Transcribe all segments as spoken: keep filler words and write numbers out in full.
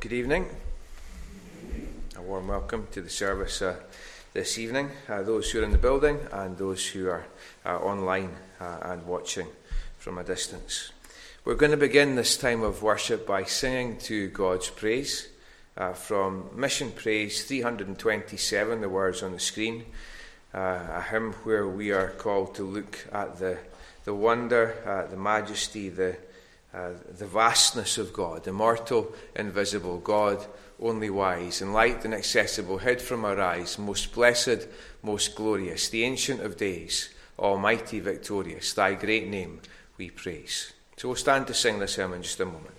Good evening. A warm welcome to the service uh, this evening, uh, those who are in the building and those who are uh, online uh, and watching from a distance. We're going to begin this time of worship by singing to God's praise uh, from Mission Praise three hundred twenty-seven, the words on the screen, uh, a hymn where we are called to look at the, the wonder, uh, the majesty, the Uh, the vastness of God, immortal, invisible, God, only wise, and light inaccessible, hid from our eyes, most blessed, most glorious, the Ancient of Days, almighty, victorious, thy great name we praise. So we'll stand to sing this hymn in just a moment.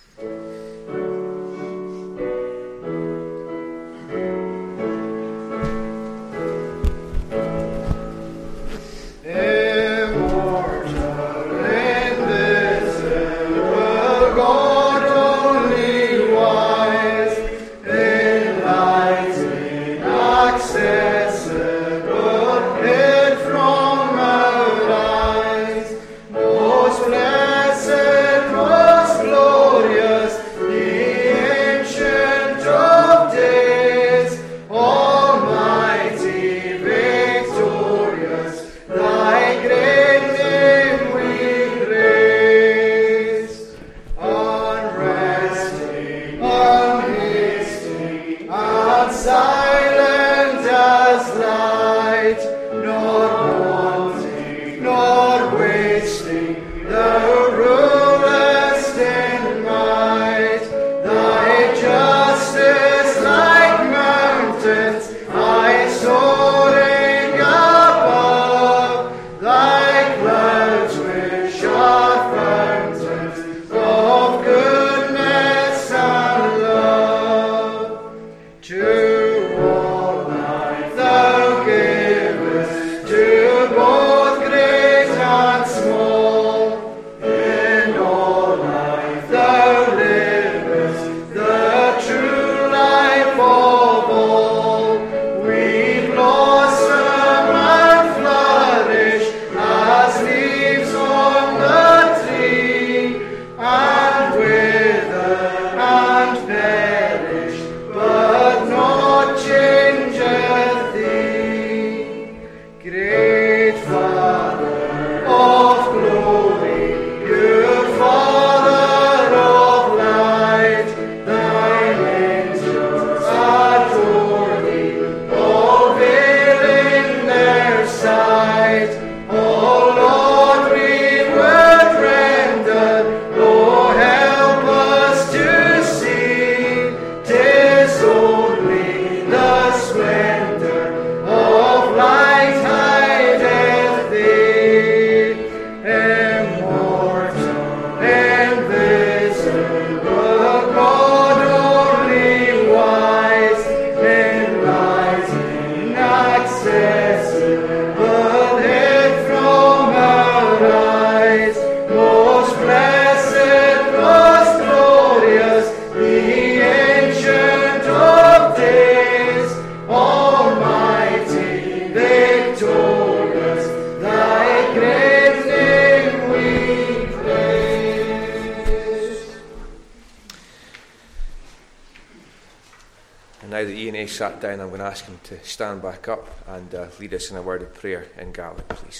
Sat down, I'm going to ask him to stand back up and uh, lead us in a word of prayer in Gaelic, please.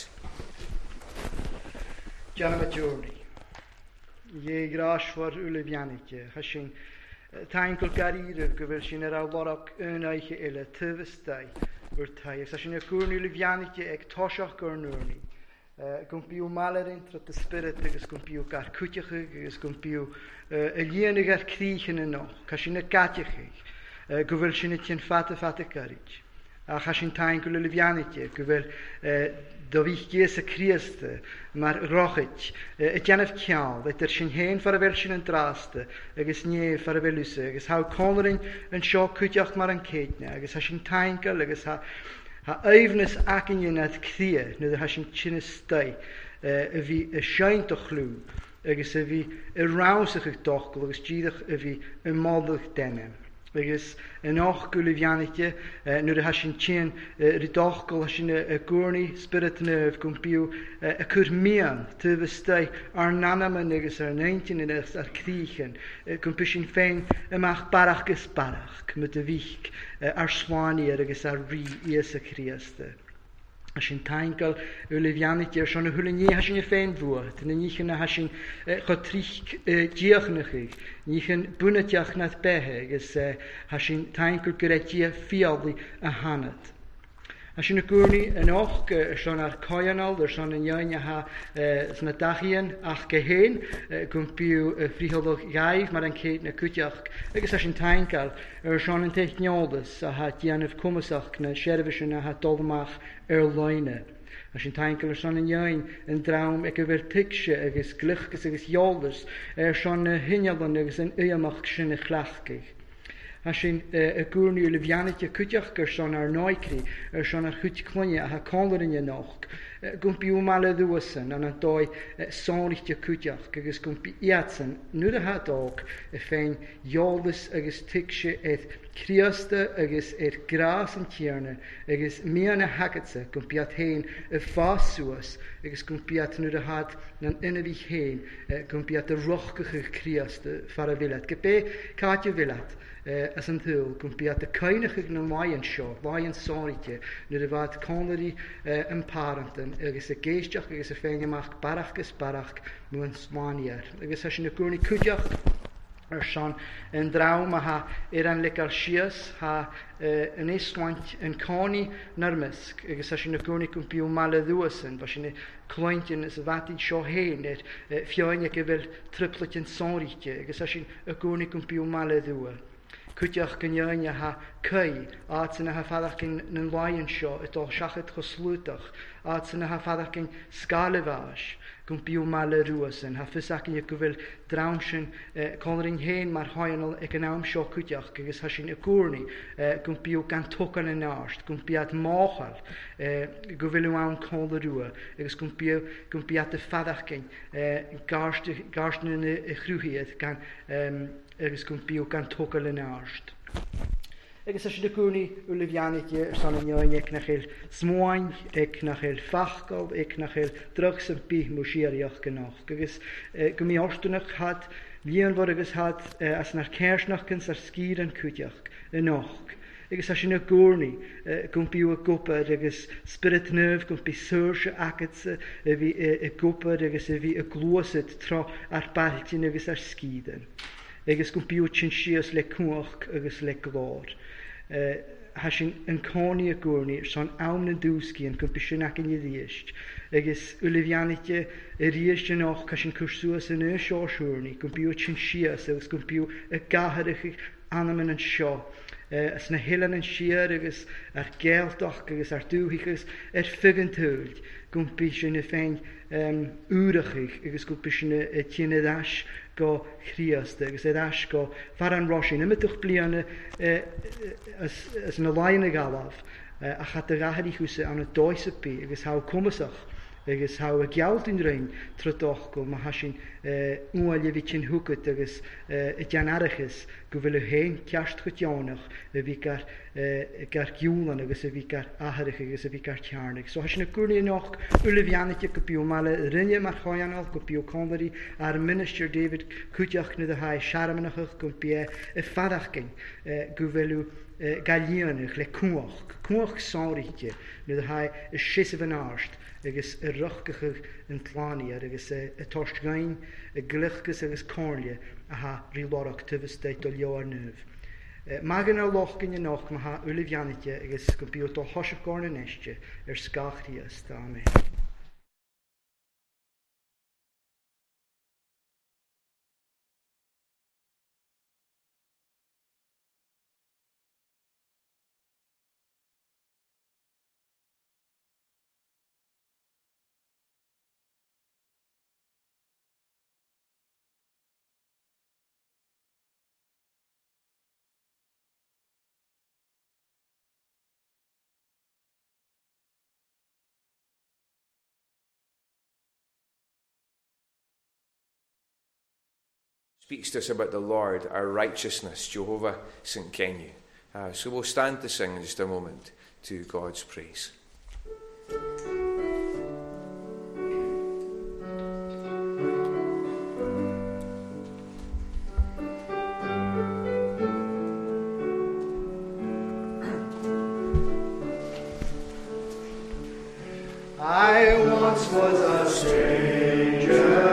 Jana Majorni, ye grashwar ulevianike, hashing tankle garire, gewelsin er alwarok unaiche ele tevestai, urtai, sashin a kurn ulevianike, ek toshach gurnurni. Compiu malerin trat de spirit, is compiu gar kutjige, is compiu elieniger kriechen no, kashin a katjige. Gwvel sy'n ydyn ffat y ffat y gyrich. A chasyn ta'n gwle lifianitio, gwvel dofich gys y criast, mae'r rochich, y janaf cial, ddai'r sy'n hen far y fel sy'n yn drast, agos nie far y fel ysy, agos haw conryn yn sio cwtioch mar yn ceidna, agos hasyn ta'n gyl, agos ha ha eifnus ac yn ynad cria, nid hasyn chyn ystau, y fi y siaint o chlw, agos y fi y raws ych dochgol, agos gydach y fi y moddwch denem. agus yn och gwlyfianite, nŵr y hasyn tîn rydogol hasyn y gwrni spirit nerf gwmpiw y cwrmian tyfystau ar nanaman agus ar neintin yn eich ar criechen gwmpysyn ffein ymach barach gys barach cymryd y fich ar swani agus ar ri ies y criasta. Hasyn taingal ulifianit er son y hwlyn hasyn y ffein fwyd, yn y na hasyn chotrich diachnachig, nichen bwynatiach nath behe, agus hasyn taingal gyretia fialdi a hanad. Hasyn y gwrni yn och, son ar coianol, er son yn iawn ha sna dachien ach geheen, gwmpiw friholog gaif, mar an ceid na cwtiach, agus hasyn taingal, er son yn technioldas, a ha dianaf cwmysach na sherfisyn a ha dolmach er loine. Hasyn taingal er son yn iawn yn draum ag yfyr tigsio agus glychgus agus ioldas, er son y hynialon agus yn yamach sy'n y chlachgig. Hasyn y gwrni yw lyfianit y cwtiach gyr son ar noicri, er son ar chwt clonia a ha conlar yn ynoch. Gwmpi yw mal y ddwysan, an a doi sonrich y cwtiach, agos gwmpi iatsan, nŵr a ha dog, y ffein ioldas agos tigsio eith criasta agos eith gras yn tiarna, agos mian a hagatsa, gwmpi at hein y ffasuas, agos gwmpi at nŵr a had na'n unafich hein, gwmpi at y rochgach y criasta fara filat. Gybe catio filat, Uh, as an thul, gwmpi at y cainach ag na maien sio, maien sorite, nid y fad conlari uh, yn parantan, agos y geistiach agos y ffengamach barach gys barach mwyn smaniar. Agos hasyn y gwrni cwdiach er son yn draw ma ha er an legal sias, ha uh, yn eiswaint yn coni nyrmysg, agos hasyn y gwrni gwmpi o mal y ddwysan, fasyn y cloentyn ys y fatid sio hen, er uh, fioen ag efel triplet yn sorite, agos hasyn y gwrni gwmpi o mal y ddwysan. Cwtiach gynnyyn ha cai, at sy'n ha ffadach yn yn laien sio, eto siachet choslwtach, at sy'n ha ffadach yn sgalefas, gwmpiw mal y rwysyn, ha ffysach yn y gyfel drawnsyn, colrin hen mae'r hoianol ag yn awm sio cwtiach, agos hasyn y gwrni, gwmpiw gan tocan yn arst, gwmpiad mochal, gyfel yw awm col y rwa, agos gwmpiw, gwmpiad y ffadach yn garst yn y chrwhydd gan agos gwmpiw gan tocan yn arst. Agus hasyn y gwrni yw lyfianit er son yn iawn ec na chael smwain, ec na chael fachgol, ec na chael drugs yn bih mwsiariach gynnach. Agus gwmi orstwnach had, lian fod agus had as na'r cersnach gyns ar sgir yn cwdiach yn och. Agus hasyn y gwrni, gwmpi yw y gwybod agus spirit nerf, gwmpi syrs y agat y gwybod agus y fi y glwysyd tro ar baltyn agus ar sgiden. Agus gwmpi yw chyn sias le cwch agus le glor. Uh, hasyn yn coni y gwrni, son awn yn dwsgi yn gwmpysyn ac yn yddiest. Agus ulifianit y riest yn och, hasyn cwrsuas yn y sio siwrni, gwmpiw chyn sias, agus gwmpiw y gaharach anam yn sio. Uh, as na hilan yn siar, agus ar geldoch, agus ar dwhig, agus ar ffygan tŵld. Gwmpysyn y ffein um, úrachig, agus gwmpysyn y tîn y dash go chriast, agus y dash go faran rosyn. Ymydwch blian as, as na lain y galaf, uh, a chat y gahar i chwysau an y does y bi, agus haw cwmysach, agus haw y giawd yn rhain trydoch go, ma hasyn ual y fytyn hwgyd, agus y dian arachus, gyfel y hen ciast chwtionach, y fi gar, gar giwlan, agus y fi gar aharach, agus y fi gar tiarnig. So hasyn y gwrni yn och, ulifianit y gybiw male rynnu mar choianol, gybiw conlari ar Minister David Cwtiach nid y hai siaramanachach, gybiw y ffadach gyn, gyfel yw galianach le cwch, cwch sonrich nid y hai y sisif yn arst, agus y rochgach yn tlani, agus y torst gain, y glychgus agus corlia, a ha rilorach tyfystau do lio ar nöf. Magan ar loch gyn yn och, ma ha ulifianitio, agus gwmpiw do hosach gorn yn estia, er sgach rias, da me. speaks to us about the Lord, our righteousness, Jehovah Tsidkenu. Uh, so we'll stand to sing in just a moment to God's praise. I once was a stranger.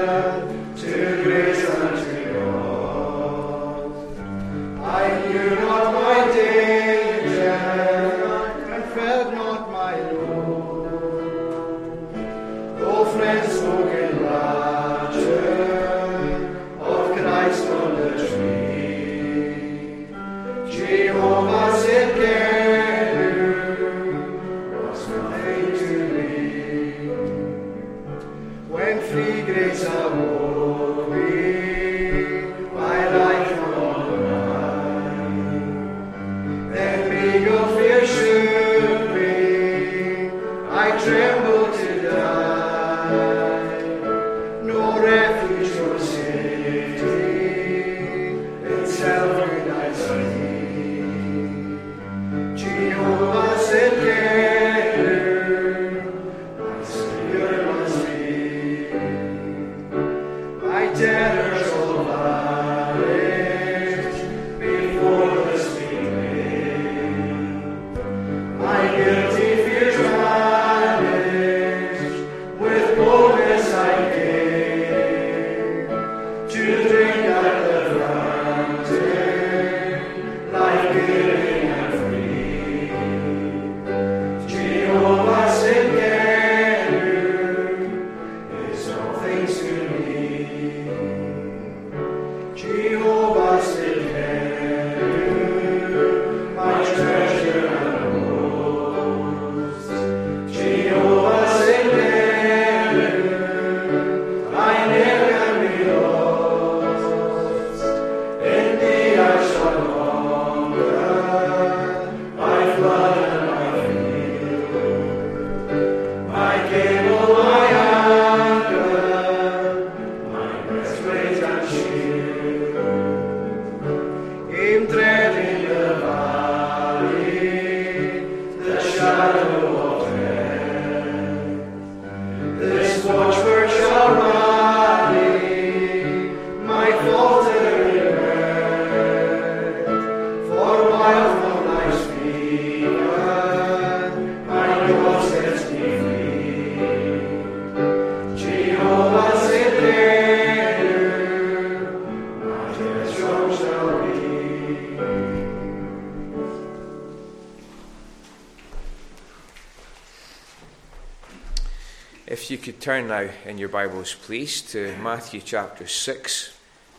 If you could turn now in your Bibles, please, to Matthew chapter six.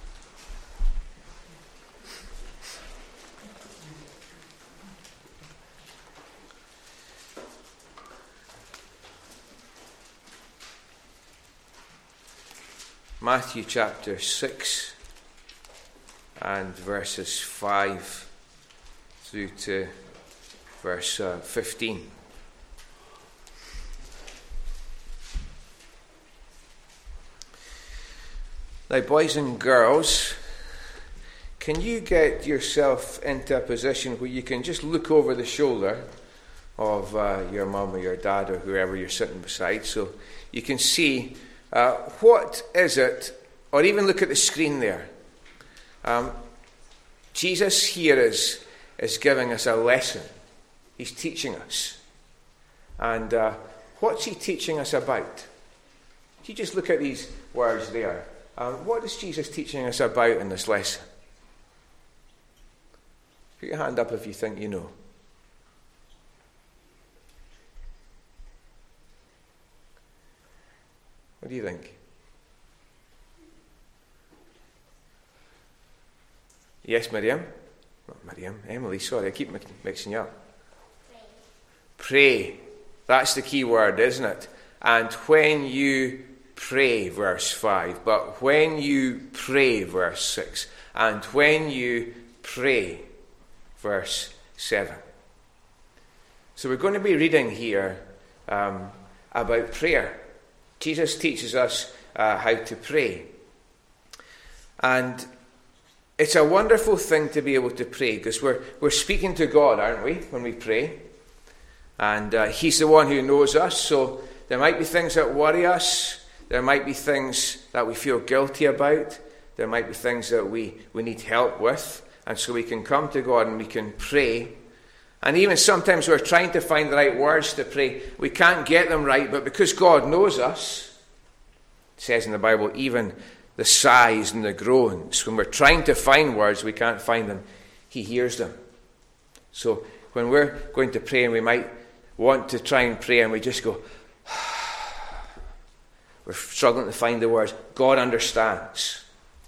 Matthew chapter six and verses five through to verse uh, fifteen. Now, boys and girls, can you get yourself into a position where you can just look over the shoulder of uh, your mum or your dad or whoever you're sitting beside, so you can see uh, what is it, or even look at the screen there. Um, Jesus here is, is giving us a lesson. He's teaching us. And uh, what's he teaching us about? If you just look at these words there, Um, what is Jesus teaching us about in this lesson? Put your hand up if you think you know. What do you think? Yes, Miriam? Not Miriam, Emily, sorry, I keep mixing you up. Pray. Pray. That's the key word, isn't it? And when you pray, verse five, but when you pray, verse six, and when you pray, verse seven. So we're going to be reading here um, about prayer. Jesus teaches us uh, how to pray. And it's a wonderful thing to be able to pray, because we're, we're speaking to God, aren't we, when we pray? And uh, he's the one who knows us, so there might be things that worry us. There might be things that we feel guilty about. There might be things that we, we need help with. And so we can come to God and we can pray. And even sometimes we're trying to find the right words to pray. We can't get them right, but because God knows us, it says in the Bible, even the sighs and the groans, when we're trying to find words, we can't find them, he hears them. So when we're going to pray and we might want to try and pray and we just go, we're struggling to find the words, God understands.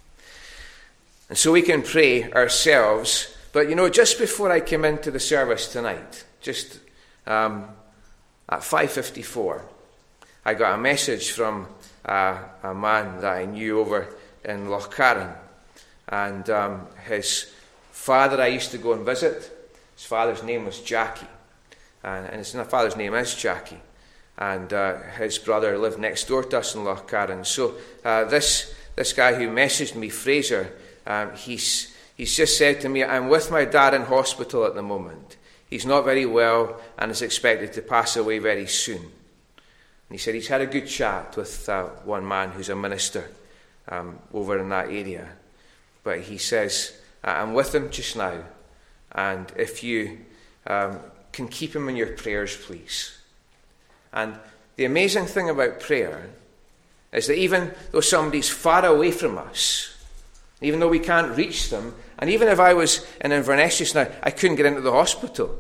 And so we can pray ourselves. But you know, just before I came into the service tonight, just um, at five fifty-four, I got a message from uh, a man that I knew over in Lochcarron. And um, his father I used to go and visit. His father's name was Jackie. And, and his father's name is Jackie. And uh, his brother lived next door to us in Lochcarron. So uh, this this guy who messaged me, Fraser, um, he's he's just said to me, I'm with my dad in hospital at the moment. He's not very well and is expected to pass away very soon. And he said he's had a good chat with uh, one man who's a minister um, over in that area. But he says, I'm with him just now. And if you um, can keep him in your prayers, please. And the amazing thing about prayer is that even though somebody's far away from us, even though we can't reach them, and even if I was in Inverness just now, I couldn't get into the hospital.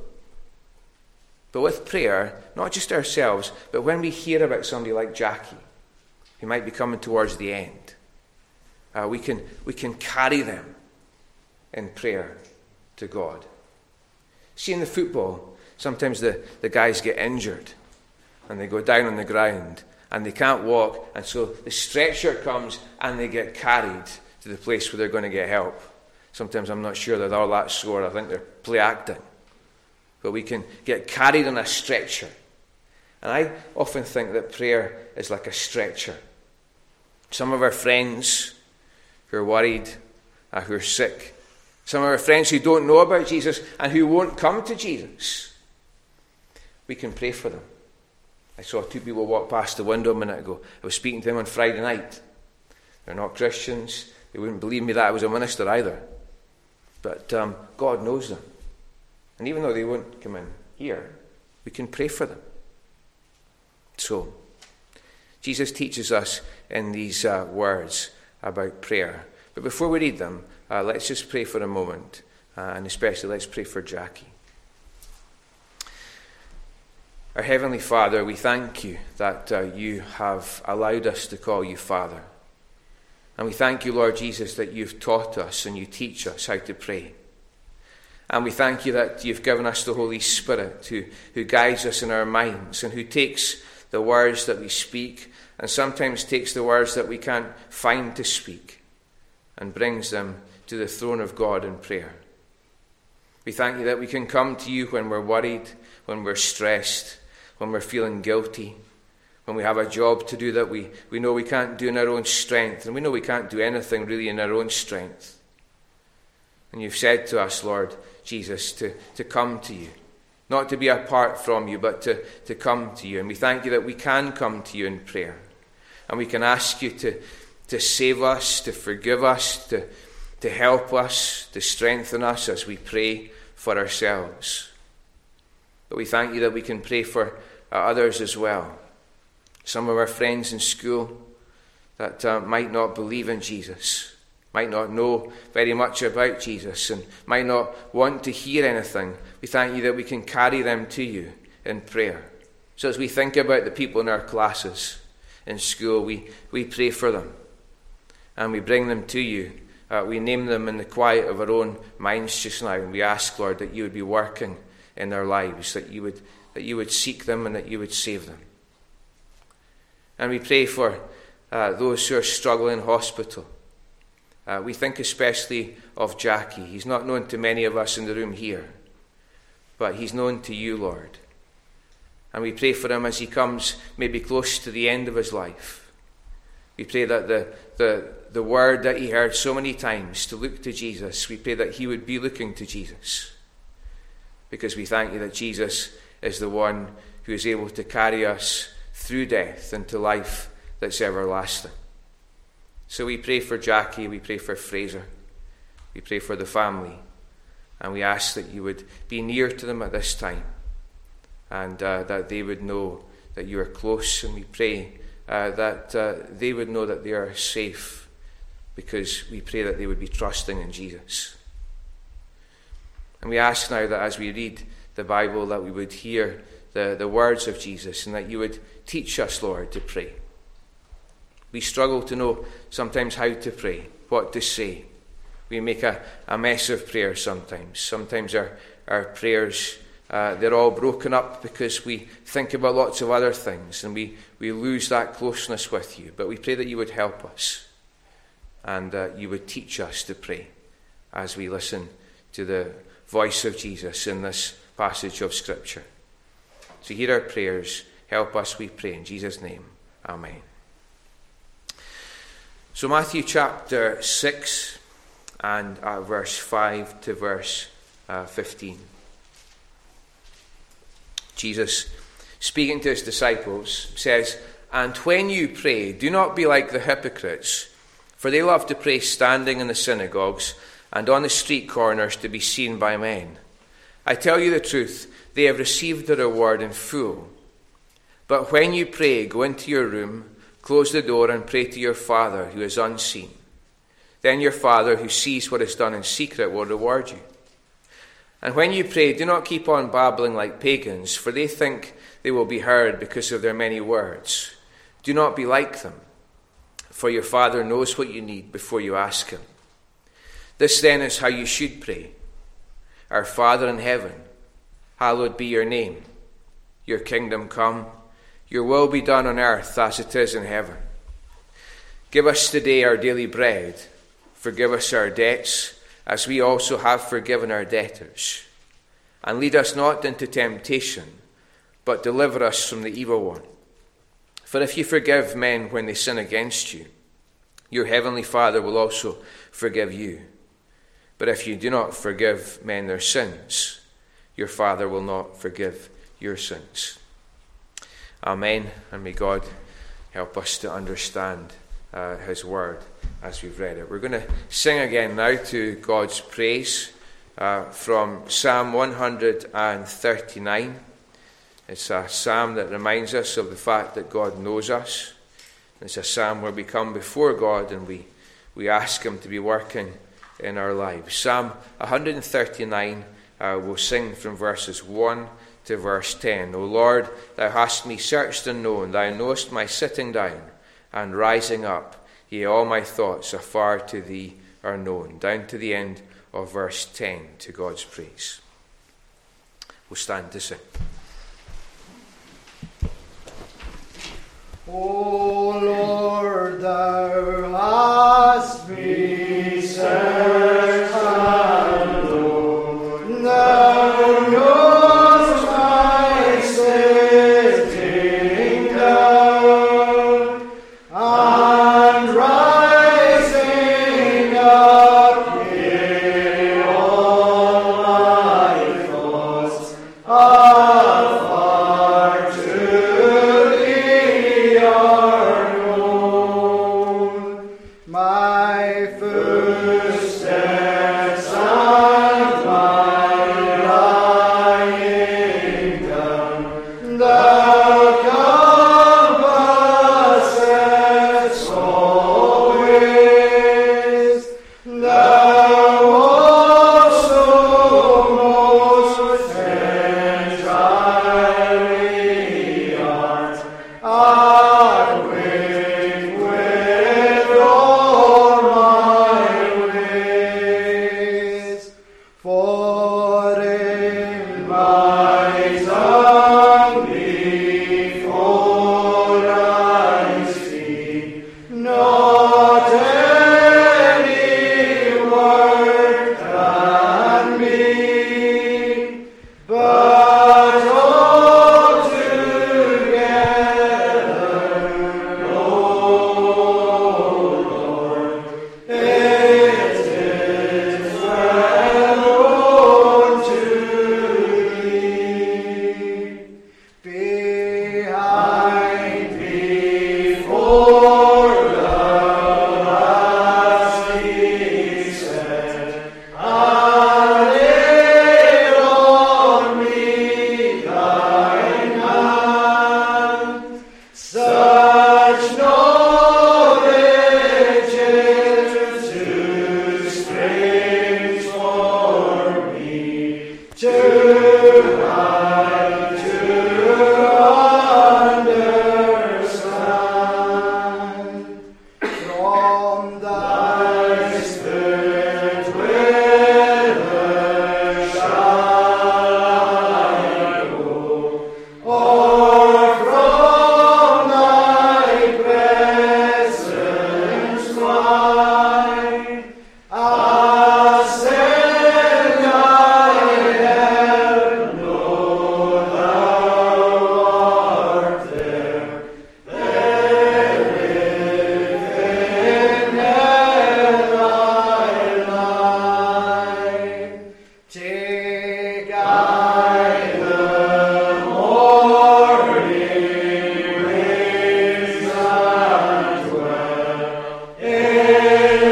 But with prayer, not just ourselves, but when we hear about somebody like Jackie, who might be coming towards the end, uh, we can we can carry them in prayer to God. See, in the football, sometimes the, the guys get injured and they go down on the ground and they can't walk, and so the stretcher comes and they get carried to the place where they're going to get help. Sometimes I'm not sure that they're all that sore. I think they're play acting. But we can get carried on a stretcher. And I often think that prayer is like a stretcher. Some of our friends who are worried, uh, who are sick, some of our friends who don't know about Jesus and who won't come to Jesus, we can pray for them. I saw two people walk past the window a minute ago. I was speaking to them on Friday night. They're not Christians. They wouldn't believe me that I was a minister either. But um, God knows them. And even though they won't come in here, we can pray for them. So, Jesus teaches us in these uh, words about prayer. But before we read them, uh, let's just pray for a moment. Uh, and especially let's pray for Jackie. Our Heavenly Father, we thank you that uh, you have allowed us to call you Father. And we thank you, Lord Jesus, that you've taught us and you teach us how to pray. And we thank you that you've given us the Holy Spirit who, who guides us in our minds and who takes the words that we speak and sometimes takes the words that we can't find to speak and brings them to the throne of God in prayer. We thank you that we can come to you when we're worried, when we're stressed, when we're feeling guilty, when we have a job to do that we, we know we can't do in our own strength, and we know we can't do anything really in our own strength. And you've said to us, Lord Jesus, to, to come to you, not to be apart from you, but to, to come to you. And we thank you that we can come to you in prayer. And we can ask you to, to save us, to forgive us, to, to help us, to strengthen us as we pray for ourselves. But we thank you that we can pray for uh, others as well. Some of our friends in school that uh, might not believe in Jesus, might not know very much about Jesus, and might not want to hear anything. We thank you that we can carry them to you in prayer. So as we think about the people in our classes in school, we, we pray for them. And we bring them to you. Uh, we name them in the quiet of our own minds just now. And we ask, Lord, that you would be working in their lives, that you would that you would seek them and that you would save them. And we pray for uh, those who are struggling in hospital. Uh, we think especially of Jackie. He's not known to many of us in the room here, but he's known to you, Lord. And we pray for him as he comes maybe close to the end of his life. We pray that the, the, the word that he heard so many times, to look to Jesus, we pray that he would be looking to Jesus. Because we thank you that Jesus is the one who is able to carry us through death into life that's everlasting. So we pray for Jackie, we pray for Fraser, we pray for the family, and we ask that you would be near to them at this time, and uh, that they would know that you are close, and we pray uh, that uh, they would know that they are safe, because we pray that they would be trusting in Jesus. And we ask now that as we read the Bible, that we would hear the, the words of Jesus, and that you would teach us, Lord, to pray. We struggle to know sometimes how to pray, what to say. We make a, a mess of prayer sometimes. Sometimes our, our prayers, uh, they're all broken up because we think about lots of other things, and we, we lose that closeness with you. But we pray that you would help us, and uh, you would teach us to pray as we listen to the voice of Jesus in this passage of Scripture. So hear our prayers. Help us, we pray, in Jesus' name. Amen. So Matthew chapter six and uh, verse five to verse uh, fifteen. Jesus, speaking to his disciples, says, "And when you pray, do not be like the hypocrites, for they love to pray standing in the synagogues and on the street corners to be seen by men. I tell you the truth, they have received the reward in full. But when you pray, go into your room, close the door, and pray to your Father who is unseen. Then your Father who sees what is done in secret will reward you. And when you pray, do not keep on babbling like pagans, for they think they will be heard because of their many words. Do not be like them, for your Father knows what you need before you ask him. This then is how you should pray. Our Father in heaven, hallowed be your name. Your kingdom come. Your will be done on earth as it is in heaven. Give us today our daily bread. Forgive us our debts, as we also have forgiven our debtors. And lead us not into temptation, but deliver us from the evil one. For if you forgive men when they sin against you, your heavenly Father will also forgive you. But if you do not forgive men their sins, your Father will not forgive your sins." Amen. And may God help us to understand uh, his word as we've read it. We're going to sing again now to God's praise uh, from Psalm one thirty-nine. It's a psalm that reminds us of the fact that God knows us. It's a psalm where we come before God and we, we ask him to be working in our lives. Psalm one thirty-nine, uh, we'll sing from verses one to verse ten. O Lord, thou hast me searched and known. Thou knowest my sitting down and rising up. Yea, all my thoughts afar to thee are known. Down to the end of verse ten, to God's praise. We'll stand to sing. O Lord, thou hast me searched and known. Thou knowest my sitting down and rising up. Yea, all my thoughts afar to thee are known. My footsteps and my lying down, thou compassest always. Thou also most entirely art acquainted with all my Come, thy Spirit whither shall I go? Or from thy presence fly? Ascend thy heaven, know thou art there. There liveth in hell thy light. Take I the morning winds that dwell in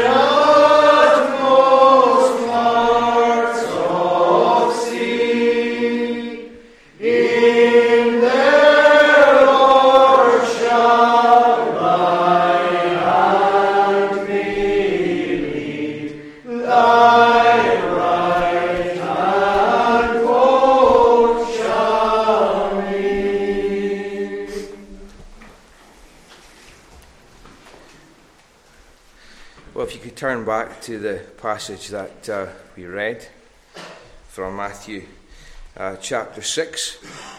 utmost hearts of sea. In their Lord shall thy hand me lead, thy right hand both shall lead. Well, if you could turn back to the passage that uh, we read from Matthew uh, chapter six.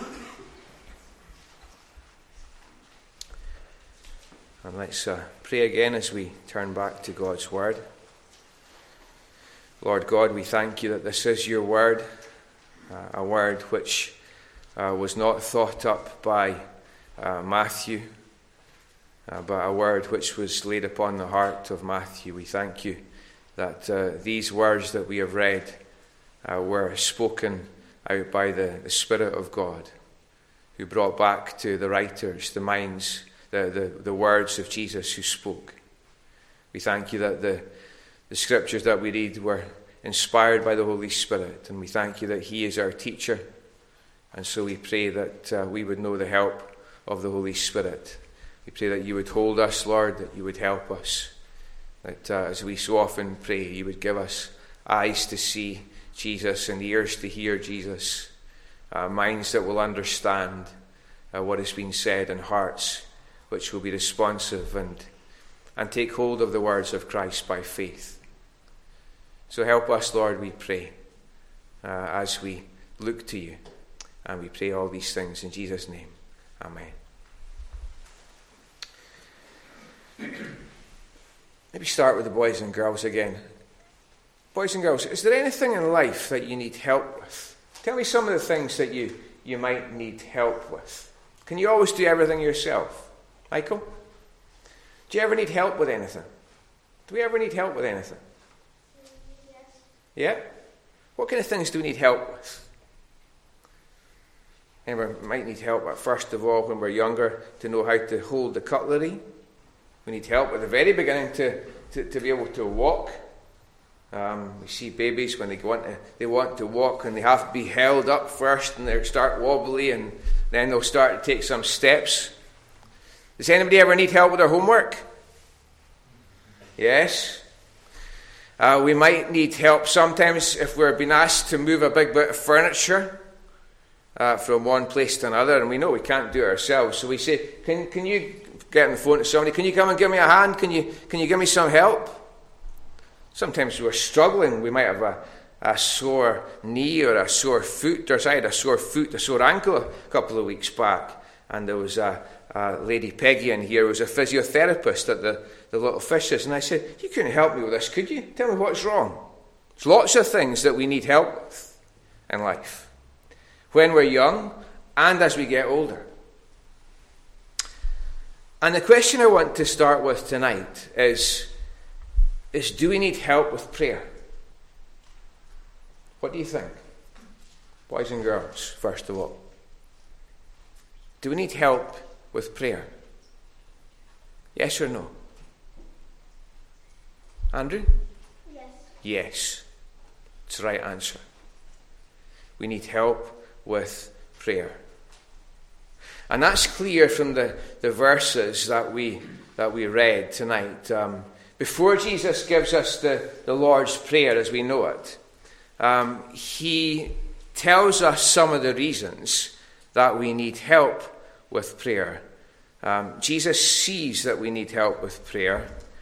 And let's uh, pray again as we turn back to God's word. Lord God, we thank you that this is your word, uh, a word which uh, was not thought up by uh, Matthew, uh, but a word which was laid upon the heart of Matthew. We thank you that uh, these words that we have read uh, were spoken out by the, the Spirit of God, who brought back to the writers the minds, the, the, the words of Jesus who spoke. We thank you that the, the scriptures that we read were inspired by the Holy Spirit, and we thank you that he is our teacher. And so we pray that uh, we would know the help of the Holy Spirit. We pray that you would hold us, Lord, that you would help us, that uh, as we so often pray, you would give us eyes to see Jesus and ears to hear Jesus, uh, minds that will understand uh, what has been said, and hearts which will be responsive and, and take hold of the words of Christ by faith. So help us, Lord, we pray, uh, as we look to you. And we pray all these things in Jesus' name. Amen. Maybe start with the boys and girls again. Boys and girls, is there anything in life that you need help with? Tell me some of the things that you, you might need help with. Can you always do everything yourself? Michael? Do you ever need help with anything? Do we ever need help with anything? Yes. Yeah? What kind of things do we need help with? And we might need help, first of all, when we're younger, to know how to hold the cutlery. We need help at the very beginning to, to, to be able to walk. Um, we see babies when they want to they want to walk, and they have to be held up first, and they start wobbly, and then they'll start to take some steps. Does anybody ever need help with their homework? Yes. Uh, we might need help sometimes if we're being asked to move a big bit of furniture uh, from one place to another, and we know we can't do it ourselves. So we say, "Can can you get on the phone to somebody? Can you come and give me a hand? Can you can you give me some help?" Sometimes we're struggling. We might have a, a sore knee or a sore foot. Or I had a sore foot, a sore ankle a couple of weeks back. And there was a, a lady, Peggy, in here who was a physiotherapist at the, the Little Fishes. And I said, "You couldn't help me with this, could you? Tell me what's wrong." There's lots of things that we need help with in life, when we're young and as we get older. And the question I want to start with tonight is, is do we need help with prayer? What do you think? Boys and girls, first of all. Do we need help with prayer? Yes or no? Andrew? Yes. Yes. It's the right answer. We need help with prayer. And that's clear from the, the verses that we that we read tonight. Um, before Jesus gives us the, the Lord's Prayer as we know it, um, he tells us some of the reasons that we need help with prayer. Um, Jesus sees that we need help with prayer,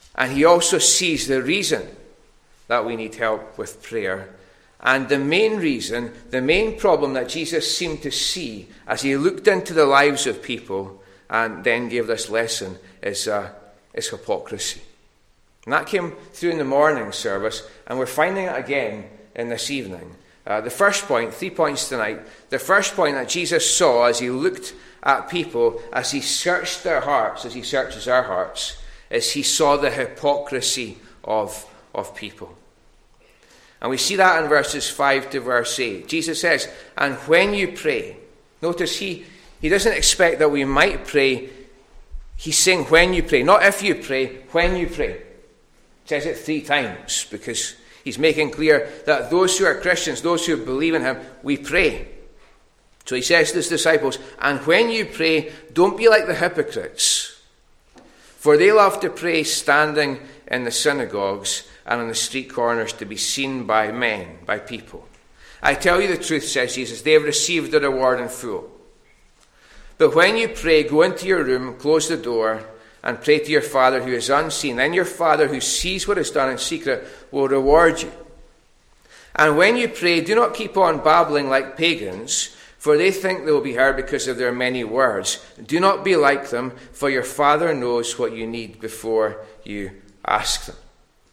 And he also sees the reason that we need help with prayer. And the main reason, the main problem that Jesus seemed to see as he looked into the lives of people and then gave this lesson is, uh, is hypocrisy. And that came through in the morning service, and we're finding it again in this evening. Uh, the first point, three points tonight, the first point that Jesus saw as he looked at people, as he searched their hearts, as he searches our hearts, is he saw the hypocrisy of, of people. And we see that in verses five to verse eight. Jesus says, and when you pray, notice he, he doesn't expect that we might pray. He's saying when you pray, not if you pray, when you pray. He says it three times because he's making clear that those who are Christians, those who believe in him, we pray. So he says to his disciples, and when you pray, don't be like the hypocrites, for they love to pray standing in the synagogues and on the street corners to be seen by men, by people. I tell you the truth, says Jesus, they have received their reward in full. But when you pray, go into your room, close the door, and pray to your Father who is unseen. Then your Father who sees what is done in secret will reward you. And when you pray, do not keep on babbling like pagans, for they think they will be heard because of their many words. Do not be like them, for your Father knows what you need before you ask them.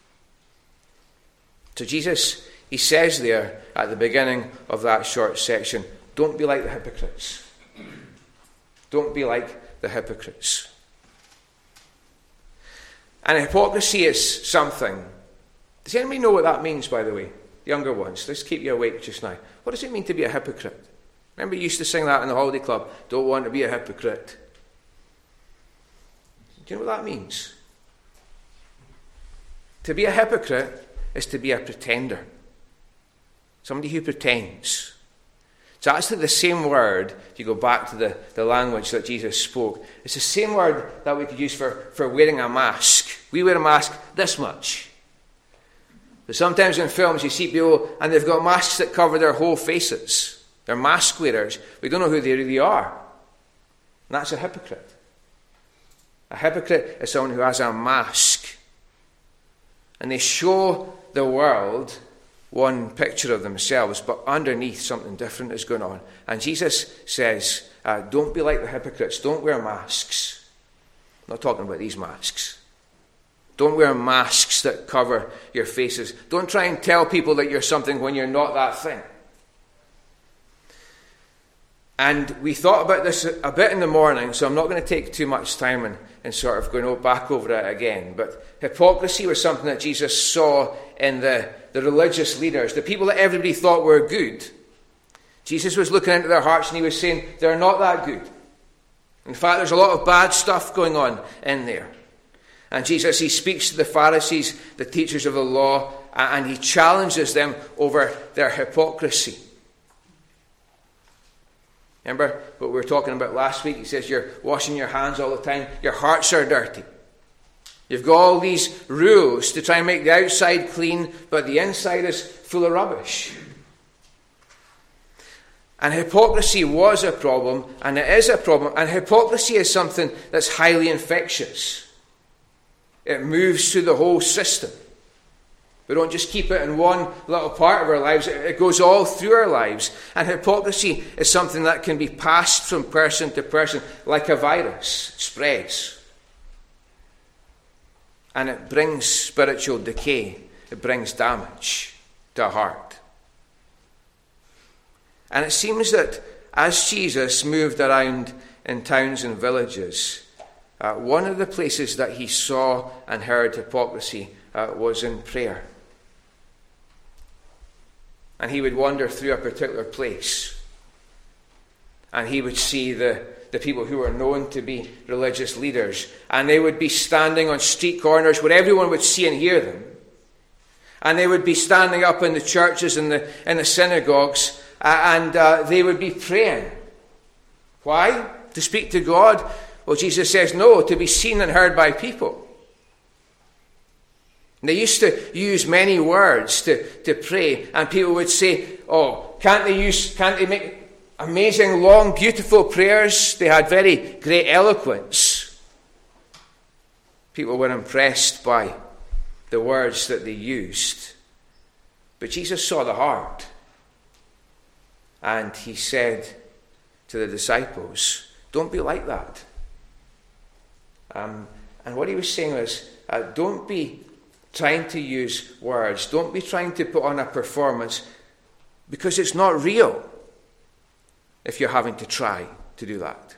So Jesus, he says there at the beginning of that short section, don't be like the hypocrites. Don't be like the hypocrites. And hypocrisy is something. Does anybody know what that means, by the way? The younger ones, let's keep you awake just now. What does it mean to be a hypocrite? Remember you used to sing that in the holiday club, don't want to be a hypocrite. Do you know what that means? To be a hypocrite is to be a pretender. Somebody who pretends. It's actually the same word, if you go back to the, the language that Jesus spoke. It's the same word that we could use for, for wearing a mask. We wear a mask this much. But sometimes in films you see people and they've got masks that cover their whole faces. They're mask wearers. We don't know who they really are. And that's a hypocrite. A hypocrite is someone who has a mask. And they show the world one picture of themselves, but underneath something different is going on. And Jesus says, uh, don't be like the hypocrites. Don't wear masks. I'm not talking about these masks. Don't wear masks that cover your faces. Don't try and tell people that you're something when you're not that thing. And we thought about this a bit in the morning, so I'm not going to take too much time and, and sort of going back over it again. But hypocrisy was something that Jesus saw in the, the religious leaders, the people that everybody thought were good. Jesus was looking into their hearts and he was saying, they're not that good. In fact, there's a lot of bad stuff going on in there. And Jesus, he speaks to the Pharisees, the teachers of the law, and he challenges them over their hypocrisy. Remember what we were talking about last week? He says you're washing your hands all the time. Your hearts are dirty. You've got all these rules to try and make the outside clean, but the inside is full of rubbish. And hypocrisy was a problem, and it is a problem. And hypocrisy is something that's highly infectious. It moves through the whole system. We don't just keep it in one little part of our lives. It goes all through our lives. And hypocrisy is something that can be passed from person to person like a virus. It spreads. And it brings spiritual decay. It brings damage to a heart. And it seems that as Jesus moved around in towns and villages, uh, one of the places that he saw and heard hypocrisy uh, was in prayer. And he would wander through a particular place. And he would see the, the people who were known to be religious leaders. And they would be standing on street corners where everyone would see and hear them. And they would be standing up in the churches and the, in the synagogues. Uh, and uh, they would be praying. Why? To speak to God? Well, Jesus says no, to be seen and heard by people. And they used to use many words to, to pray, and people would say, oh, can't they use, can't they make amazing, long, beautiful prayers? They had very great eloquence. People were impressed by the words that they used. But Jesus saw the heart. And he said to the disciples, don't be like that. Um, and what he was saying was, uh, don't be trying to use words. Don't be trying to put on a performance, because it's not real if you're having to try to do that.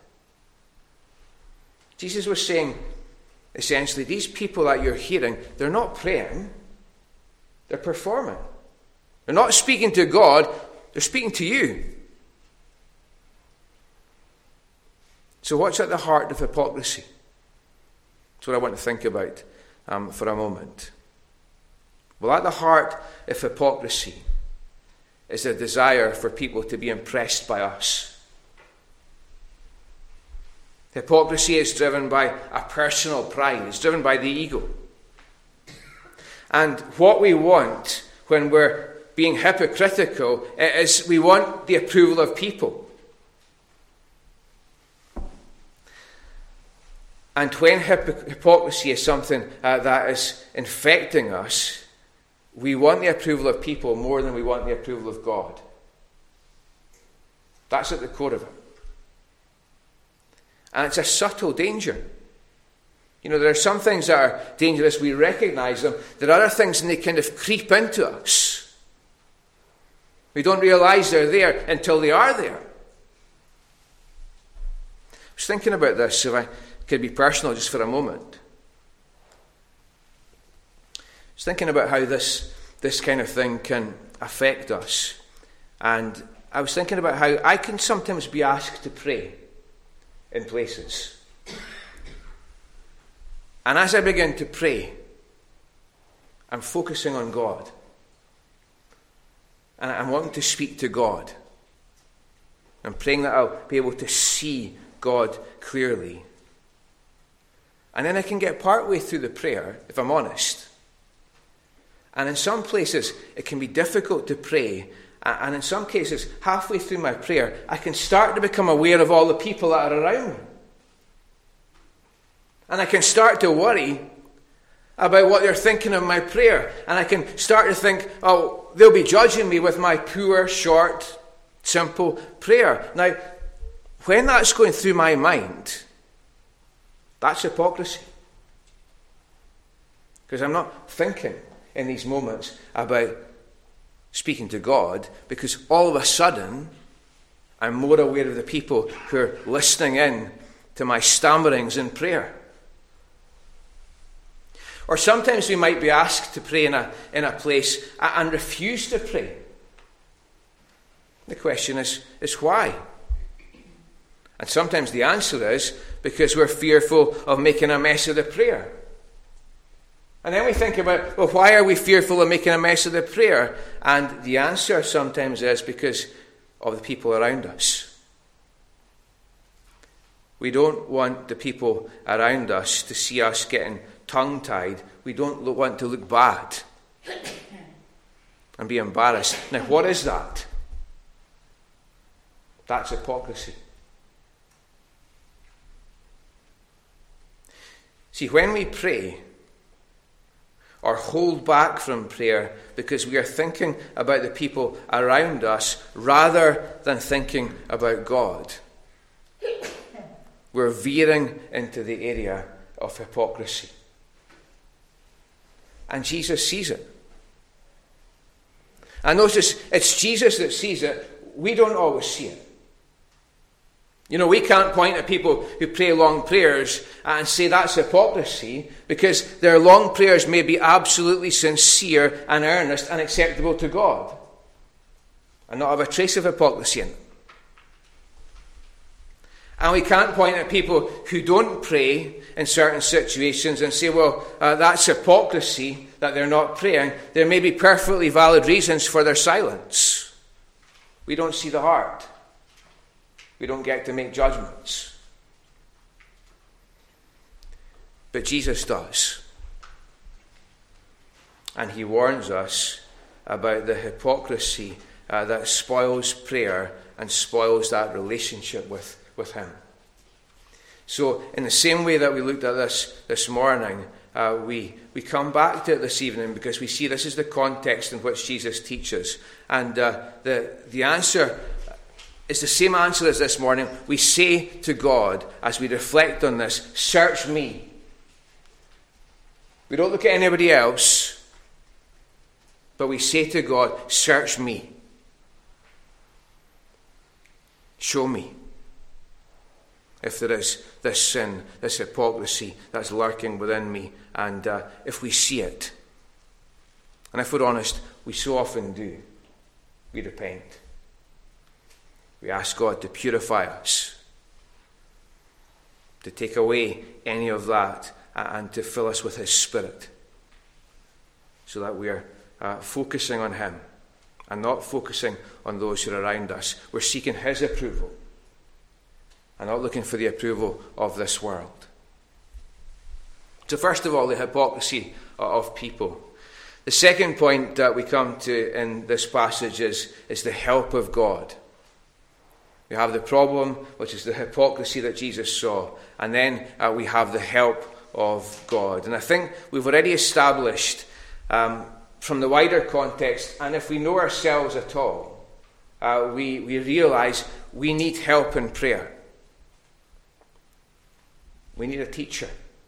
Jesus was saying, essentially, these people that you're hearing, they're not praying, they're performing. They're not speaking to God, they're speaking to you. So what's at the heart of hypocrisy? That's what I want to think about um, for a moment. Well, at the heart of hypocrisy is a desire for people to be impressed by us. Hypocrisy is driven by a personal pride. It's driven by the ego. And what we want when we're being hypocritical is we want the approval of people. And when hypo- hypocrisy is something uh, that is infecting us, we want the approval of people more than we want the approval of God. That's at the core of it. And it's a subtle danger. You know, there are some things that are dangerous, we recognize them. There are other things, and they kind of creep into us. We don't realize they're there until they are there. I was thinking about this, if I could be personal just for a moment. I was thinking about how this, this kind of thing can affect us. And I was thinking about how I can sometimes be asked to pray in places. And as I begin to pray, I'm focusing on God. And I'm wanting to speak to God. I'm praying that I'll be able to see God clearly. And then I can get partway through the prayer, if I'm honest. And in some places, it can be difficult to pray. And in some cases, halfway through my prayer, I can start to become aware of all the people that are around me. And I can start to worry about what they're thinking of my prayer. And I can start to think, oh, they'll be judging me with my poor, short, simple prayer. Now, when that's going through my mind, that's hypocrisy. Because I'm not thinking in these moments about speaking to God, because all of a sudden I'm more aware of the people who are listening in to my stammerings in prayer. Or sometimes we might be asked to pray in a, in a place and refuse to pray. The question is, is why? And sometimes the answer is because we're fearful of making a mess of the prayer. And then we think about, well, why are we fearful of making a mess of the prayer? And the answer sometimes is because of the people around us. We don't want the people around us to see us getting tongue-tied. We don't want to look bad and be embarrassed. Now, what is that? That's hypocrisy. See, when we pray or hold back from prayer because we are thinking about the people around us rather than thinking about God, we're veering into the area of hypocrisy. And Jesus sees it. And notice, it's Jesus that sees it. We don't always see it. You know, we can't point at people who pray long prayers and say that's hypocrisy, because their long prayers may be absolutely sincere and earnest and acceptable to God and not have a trace of hypocrisy in them. And we can't point at people who don't pray in certain situations and say, well, uh, that's hypocrisy that they're not praying. There may be perfectly valid reasons for their silence. We don't see the heart. We don't get to make judgments. But Jesus does. And he warns us about the hypocrisy uh, that spoils prayer and spoils that relationship with, with him. So in the same way that we looked at this this morning, uh, we, we come back to it this evening because we see this is the context in which Jesus teaches. And uh, the, the answer is the same answer as this morning. We say to God, as we reflect on this, search me. We don't look at anybody else, but we say to God, search me. Show me if there is this sin, this hypocrisy that's lurking within me, and uh, if we see it, and if we're honest, we so often do, we repent. We ask God to purify us, to take away any of that, and to fill us with His Spirit, so that we are uh, focusing on Him and not focusing on those who are around us. We're seeking His approval and not looking for the approval of this world. So first of all, the hypocrisy of people. The second point that we come to in this passage is, is the help of God. We have the problem, which is the hypocrisy that Jesus saw, and then uh, we have the help of God. And I think we've already established um, from the wider context, and if we know ourselves at all, uh, we, we realize we need help in prayer. We need a teacher.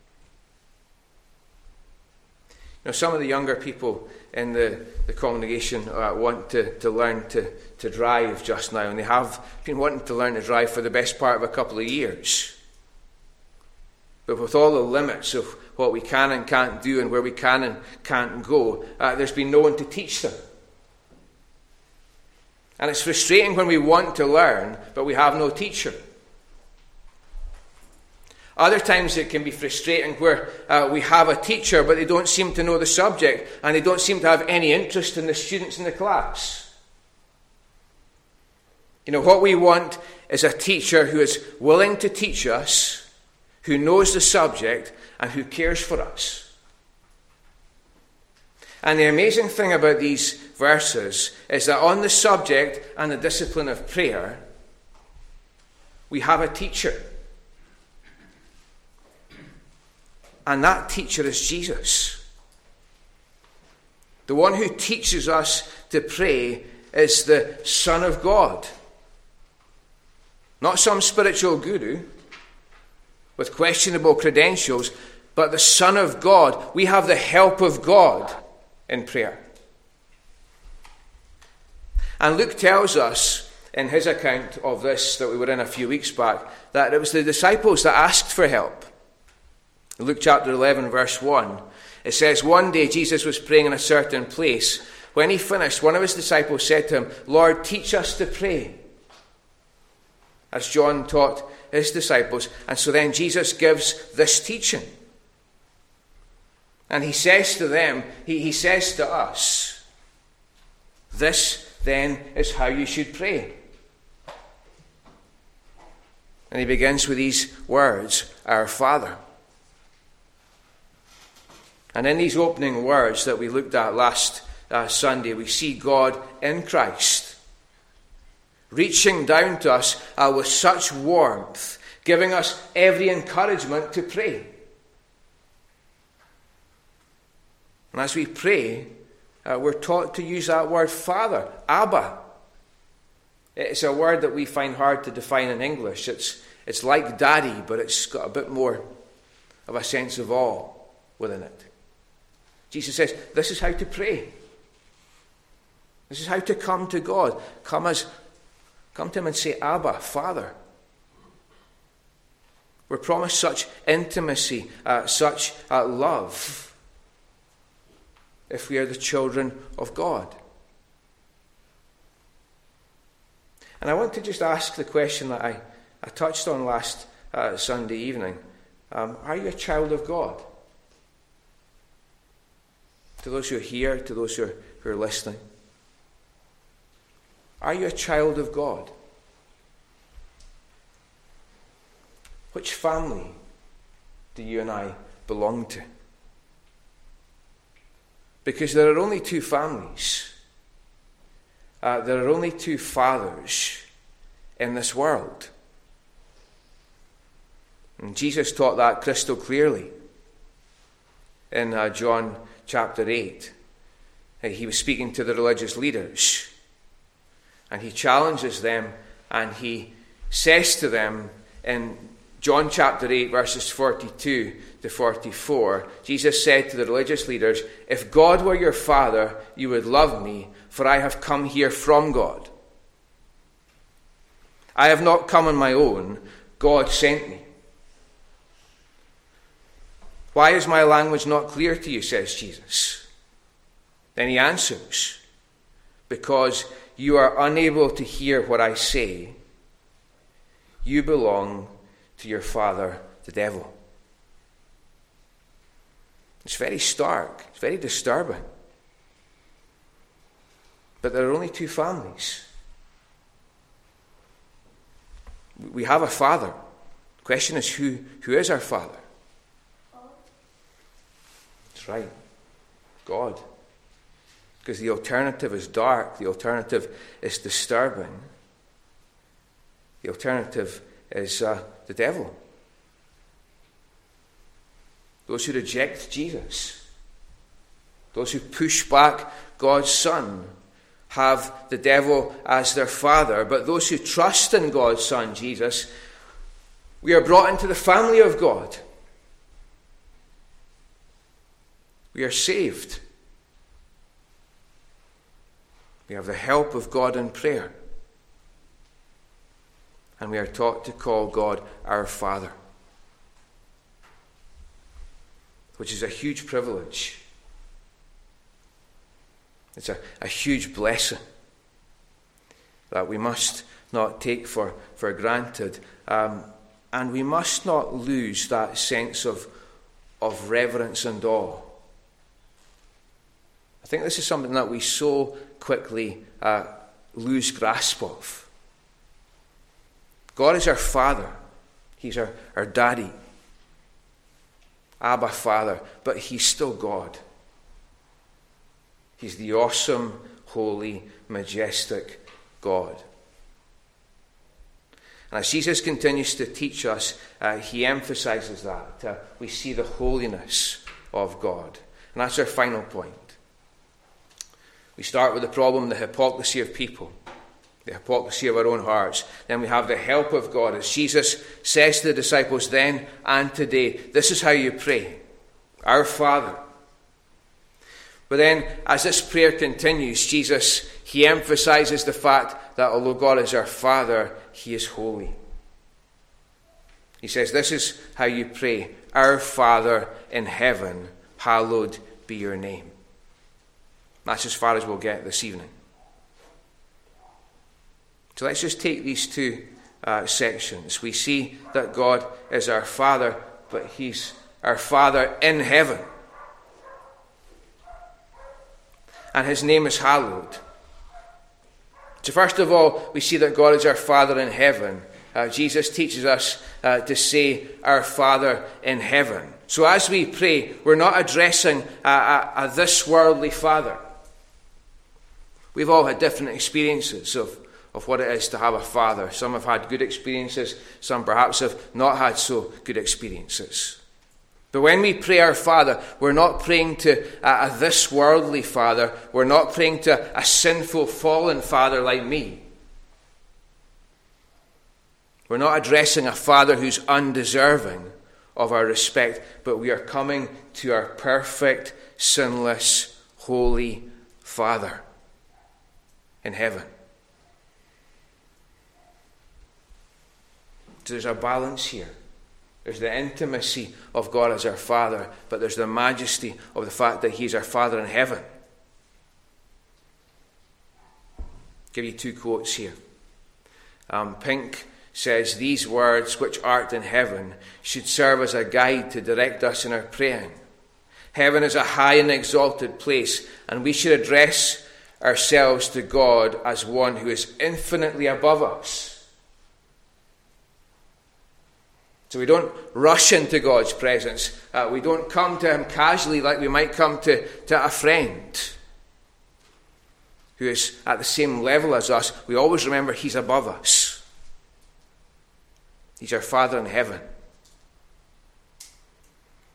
Now, some of the younger people in the, the congregation uh, want to, to learn to, to drive just now, and they have been wanting to learn to drive for the best part of a couple of years. But with all the limits of what we can and can't do and where we can and can't go, uh, there's been no one to teach them. And it's frustrating when we want to learn, but we have no teacher. Other times it can be frustrating where uh, we have a teacher, but they don't seem to know the subject, and they don't seem to have any interest in the students in the class. You know, what we want is a teacher who is willing to teach us, who knows the subject, and who cares for us. And the amazing thing about these verses is that on the subject and the discipline of prayer, we have a teacher. And that teacher is Jesus. The one who teaches us to pray is the Son of God. Not some spiritual guru with questionable credentials, but the Son of God. We have the help of God in prayer. And Luke tells us in his account of this that we were in a few weeks back, that it was the disciples that asked for help. Luke chapter eleven, verse one, it says, one day Jesus was praying in a certain place. When he finished, one of his disciples said to him, Lord, teach us to pray, as John taught his disciples. And so then Jesus gives this teaching. And he says to them, he, he says to us, this then is how you should pray. And he begins with these words, Our Father. And in these opening words that we looked at last uh, Sunday, we see God in Christ reaching down to us uh, with such warmth, giving us every encouragement to pray. And as we pray, uh, we're taught to use that word Father, Abba. It's a word that we find hard to define in English. It's, it's like Daddy, but it's got a bit more of a sense of awe within it. Jesus says, this is how to pray. This is how to come to God. Come as, come to him and say, Abba, Father. We're promised such intimacy, uh, such uh, love, if we are the children of God. And I want to just ask the question that I, I touched on last uh, Sunday evening. Um, are you a child of God? To those who are here, to those who are, who are listening. Are you a child of God? Which family do you and I belong to? Because there are only two families. Uh, there are only two fathers in this world. And Jesus taught that crystal clearly in uh, John chapter eight. Uh, he was speaking to the religious leaders, and he challenges them, and he says to them in John chapter eight, verses forty-two to forty-four, Jesus said to the religious leaders, "If God were your Father, you would love me, for I have come here from God. I have not come on my own, God sent me." "Why is my language not clear to you?" says Jesus. Then he answers, "Because you are unable to hear what I say. You belong to your father, the devil." It's very stark. It's very disturbing. But there are only two families. We have a father. The question is, who, who is our father? That's right. God. Because the alternative is dark. The alternative is disturbing. The alternative is uh, the devil. Those who reject Jesus, those who push back God's Son, have the devil as their father. But those who trust in God's Son, Jesus, we are brought into the family of God. We are saved. We have the help of God in prayer. And we are taught to call God our Father, which is a huge privilege. It's a, a huge blessing that we must not take for, for granted. Um, and we must not lose that sense of, of reverence and awe. I think this is something that we so quickly uh, lose grasp of. God is our Father. He's our, our daddy. Abba, Father. But he's still God. He's the awesome, holy, majestic God. And as Jesus continues to teach us, uh, he emphasizes that. Uh, we see the holiness of God. And that's our final point. We start with the problem, the hypocrisy of people. The hypocrisy of our own hearts. Then we have the help of God. As Jesus says to the disciples then and today, this is how you pray. Our Father. But then, as this prayer continues, Jesus, he emphasizes the fact that although God is our Father, he is holy. He says, this is how you pray. Our Father in heaven, hallowed be your name. That's as far as we'll get this evening. So let's just take these two uh, sections. We see that God is our Father, but he's our Father in heaven. And his name is hallowed. So first of all, we see that God is our Father in heaven. Uh, Jesus teaches us uh, to say, our Father in heaven. So as we pray, we're not addressing a, a, a this worldly Father. We've all had different experiences of of what it is to have a father. Some have had good experiences, some perhaps have not had so good experiences. But when we pray our Father, we're not praying to a, a this worldly Father. We're not praying to a sinful, fallen Father like me. We're not addressing a Father who's undeserving of our respect, but we are coming to our perfect, sinless, holy Father in heaven. So there's a balance here. There's the intimacy of God as our Father, but there's the majesty of the fact that he's our Father in heaven. I'll give you two quotes here. Um, Pink says, these words, which art in heaven, should serve as a guide to direct us in our praying. Heaven is a high and exalted place, and we should address ourselves to God as one who is infinitely above us. So we don't rush into God's presence. Uh, we don't come to him casually like we might come to, to a friend who is at the same level as us. We always remember he's above us. He's our Father in heaven.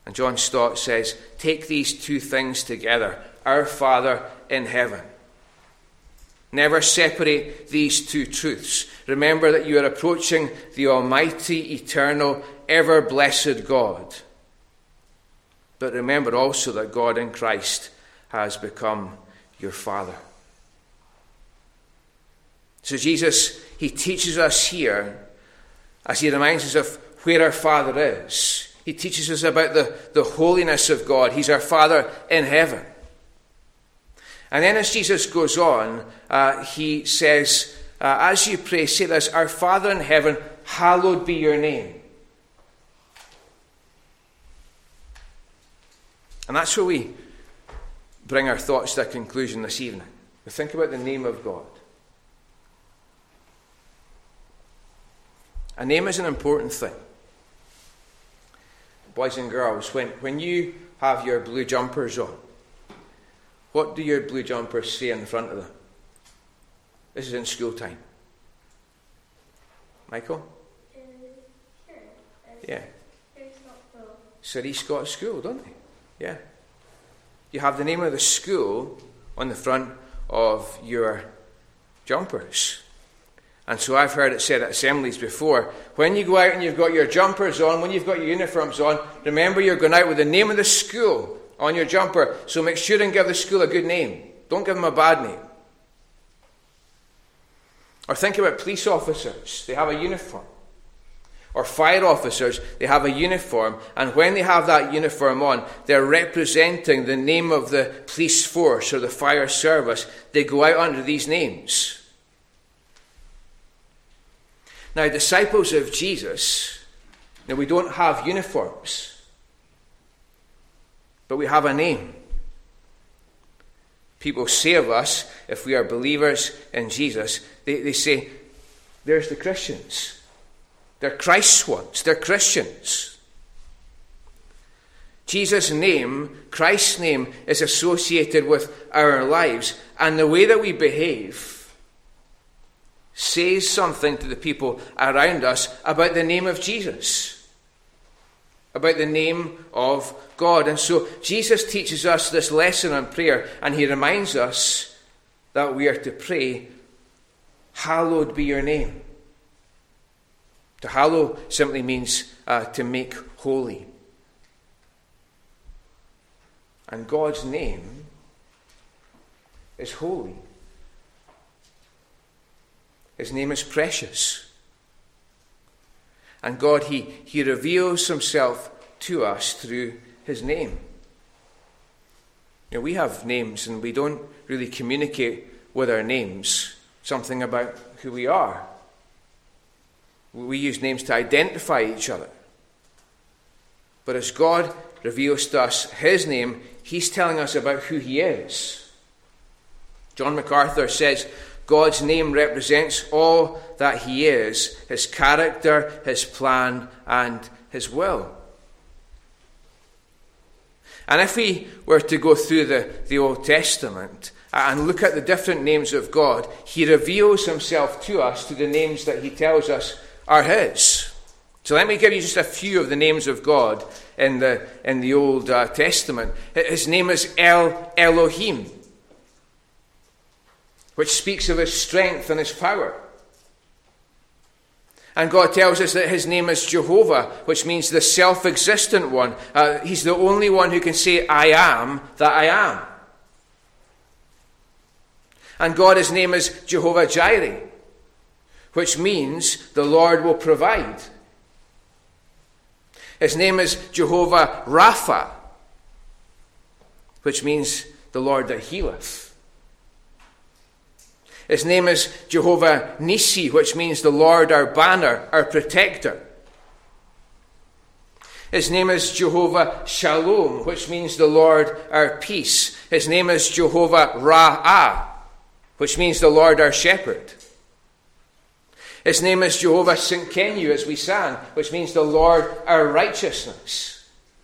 And John Stott says, take these two things together. Our Father in heaven. Never separate these two truths. Remember that you are approaching the almighty, eternal, ever-blessed God. But remember also that God in Christ has become your Father. So Jesus, he teaches us here, as he reminds us of where our Father is. He teaches us about the, the holiness of God. He's our Father in heaven. And then as Jesus goes on, uh, he says, uh, as you pray, say this, our Father in heaven, hallowed be your name. And that's where we bring our thoughts to a conclusion this evening. We think about the name of God. A name is an important thing. Boys and girls, when, when you have your blue jumpers on, what do your blue jumpers say in the front of them? This is in school time. Michael? Uh, sure. Uh, Yeah. Surrey Scott School. Surrey Scott School, don't they? Yeah. You have the name of the school on the front of your jumpers. And so I've heard it said at assemblies before, when you go out and you've got your jumpers on, when you've got your uniforms on, remember you're going out with the name of the school on your jumper. So make sure and give the school a good name. Don't give them a bad name. Or think about police officers. They have a uniform. Or fire officers, they have a uniform. And when they have that uniform on, they're representing the name of the police force or the fire service. They go out under these names. Now, disciples of Jesus, now we don't have uniforms, but we have a name. People say of us, if we are believers in Jesus, they, they say, there's the Christians. They're Christ's ones. They're Christians. Jesus' name, Christ's name, is associated with our lives, and the way that we behave says something to the people around us about the name of Jesus, about the name of God. And so Jesus teaches us this lesson on prayer, and he reminds us that we are to pray, hallowed be your name. To hallow simply means uh, to make holy. And God's name is holy. His name is precious. And God, he, he reveals himself to us through his name. You know, we have names and we don't really communicate with our names something about who we are. We use names to identify each other. But as God reveals to us his name, he's telling us about who he is. John MacArthur says, God's name represents all that he is, his character, his plan, and his will. And if we were to go through the, the Old Testament and look at the different names of God, he reveals himself to us through the names that he tells us are his. So let me give you just a few of the names of God in the, in the Old uh, Testament. His name is El Elohim, which speaks of his strength and his power. And God tells us that his name is Jehovah, which means the self-existent one. Uh, he's the only one who can say, I am that I am. And God's name is Jehovah Jireh, which means the Lord will provide. His name is Jehovah Rapha, which means the Lord that healeth. His name is Jehovah Nisi, which means the Lord our banner, our protector. His name is Jehovah Shalom, which means the Lord our peace. His name is Jehovah Ra'ah, which means the Lord our shepherd. His name is Jehovah Tsidkenu, as we sang, which means the Lord our righteousness.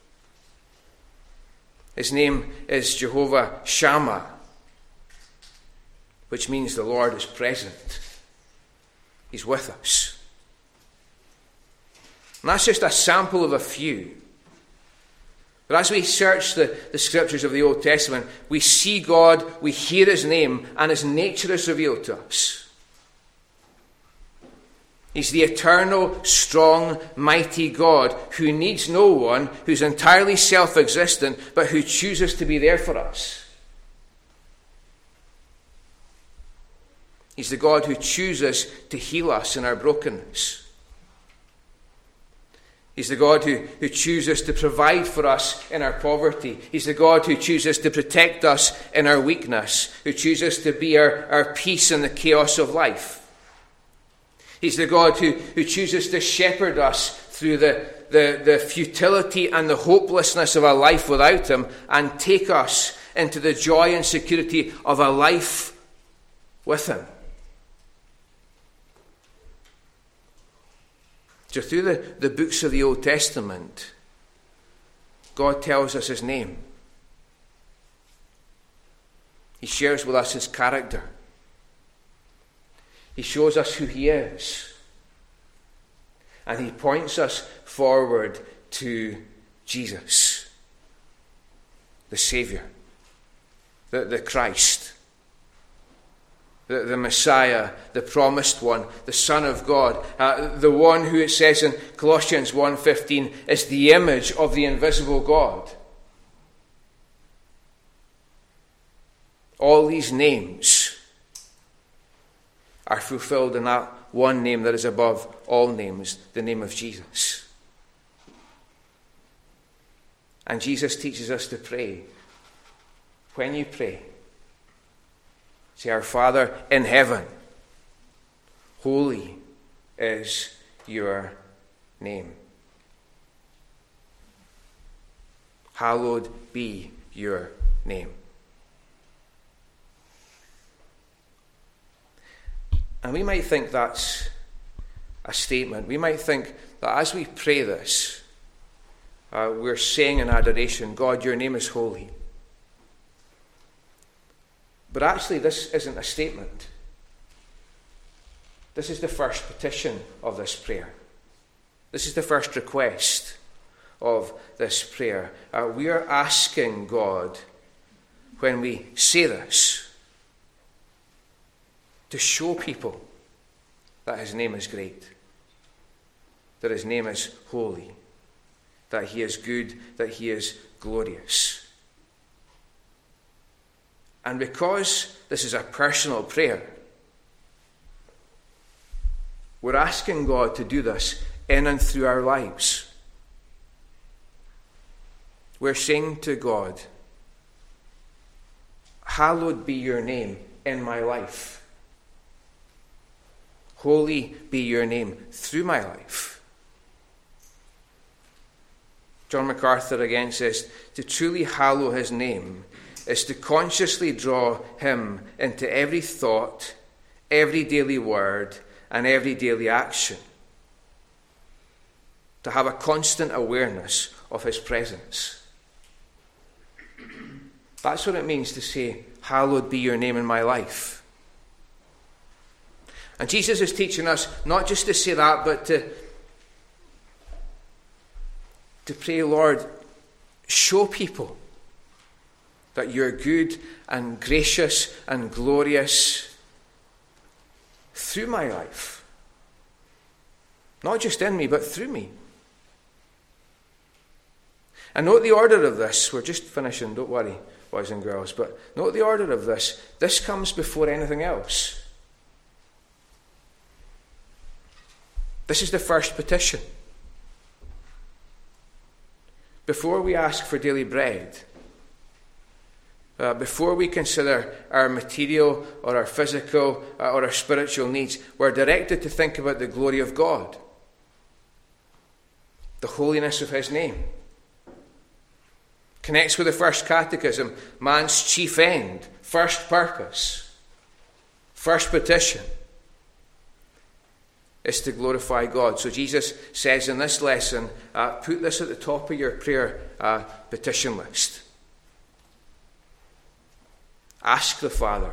His name is Jehovah Shammah, which means the Lord is present. He's with us. And that's just a sample of a few. But as we search the, the scriptures of the Old Testament, we see God, we hear his name, and his nature is revealed to us. He's the eternal, strong, mighty God who needs no one, who's entirely self-existent, but who chooses to be there for us. He's the God who chooses to heal us in our brokenness. He's the God who, who chooses to provide for us in our poverty. He's the God who chooses to protect us in our weakness, who chooses to be our, our peace in the chaos of life. He's the God who, who chooses to shepherd us through the, the, the futility and the hopelessness of a life without him and take us into the joy and security of a life with him. So through the, the books of the Old Testament, God tells us his name. He shares with us his character. He shows us who he is. And he points us forward to Jesus, the Saviour, the, the Christ, the, the Messiah, the promised one, the Son of God, uh, the one who, it says in Colossians one fifteen, is the image of the invisible God. All these names are fulfilled in that one name that is above all names, the name of Jesus. And Jesus teaches us to pray. When you pray, say, Our Father in heaven, holy is your name. Hallowed be your name. And we might think that's a statement. We might think that as we pray this, uh, we're saying in adoration, God, your name is holy. But actually, this isn't a statement. This is the first petition of this prayer. This is the first request of this prayer. Uh, we are asking God, when we say this, to show people that his name is great, that his name is holy, that he is good, that he is glorious. And because this is a personal prayer, we're asking God to do this in and through our lives. We're saying to God, hallowed be your name in my life. Holy be your name through my life. John MacArthur again says, to truly hallow his name is to consciously draw him into every thought, every daily word, and every daily action. To have a constant awareness of his presence. That's what it means to say, hallowed be your name in my life. And Jesus is teaching us not just to say that, but to, to pray, Lord, show people that you're good and gracious and glorious through my life. Not just in me, but through me. And note the order of this. We're just finishing, don't worry, boys and girls. But note the order of this. This comes before anything else. This is the first petition. Before we ask for daily bread, uh, before we consider our material or our physical uh, or our spiritual needs, we're directed to think about the glory of God, the holiness of his name. Connects with the first catechism, man's chief end, first purpose, first petition is to glorify God. So Jesus says in this lesson, uh, put this at the top of your prayer uh, petition list. Ask the Father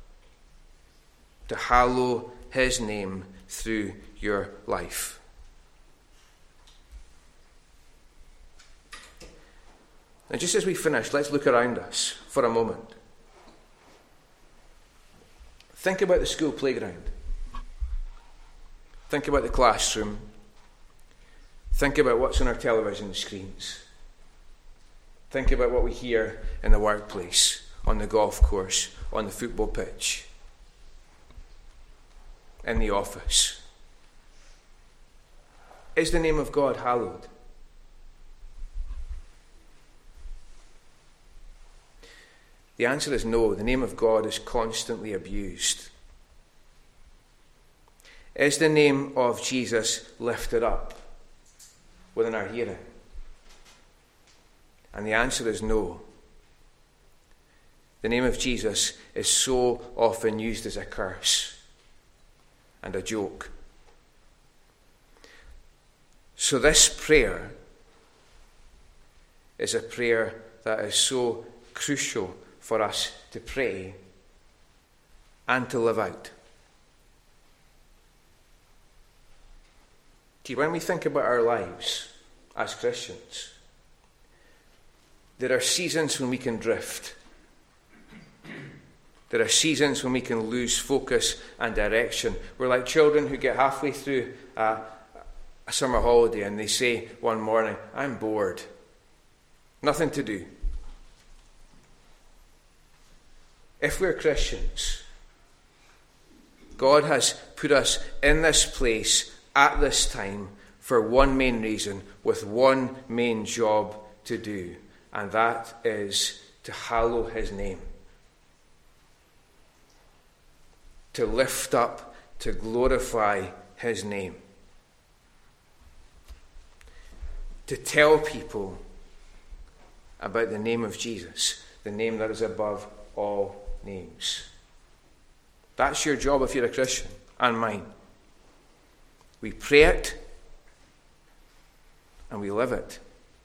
to hallow his name through your life. Now, just as we finish, let's look around us for a moment. Think about the school playground. Think about the classroom. Think about what's on our television screens. Think about what we hear in the workplace, on the golf course, on the football pitch, in the office. Is the name of God hallowed? The answer is no. The name of God is constantly abused. Is the name of Jesus lifted up within our hearing? And the answer is no. The name of Jesus is so often used as a curse and a joke. So this prayer is a prayer that is so crucial for us to pray and to live out. See, when we think about our lives as Christians, there are seasons when we can drift. There are seasons when we can lose focus and direction. We're like children who get halfway through a, a summer holiday and they say one morning, I'm bored. Nothing to do. If we're Christians, God has put us in this place at this time for one main reason, with one main job to do, and that is to hallow his name. To lift up, to glorify his name. To tell people about the name of Jesus, the name that is above all names. That's your job if you're a Christian, and mine. We pray it and we live it.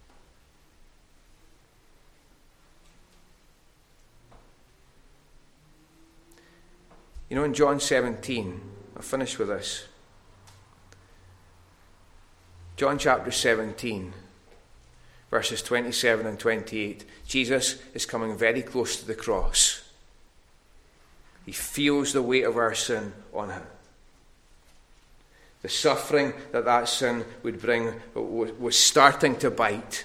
You know, in John seventeen, I'll finish with this. John chapter seventeen, verses twenty-seven and twenty-eight. Jesus is coming very close to the cross. He feels the weight of our sin on him. The suffering that that sin would bring was starting to bite.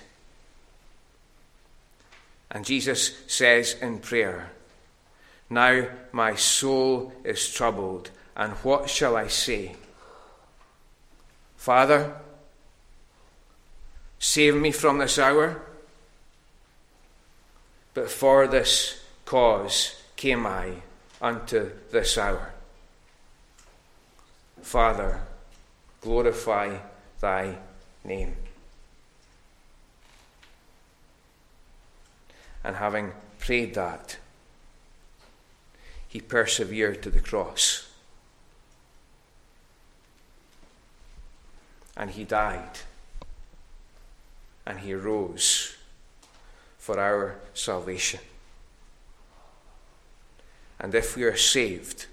And Jesus says in prayer, now my soul is troubled, and what shall I say? Father, save me from this hour. But for this cause came I unto this hour. Father, glorify thy name. And having prayed that, he persevered to the cross. And he died. And he rose for our salvation. And if we are saved,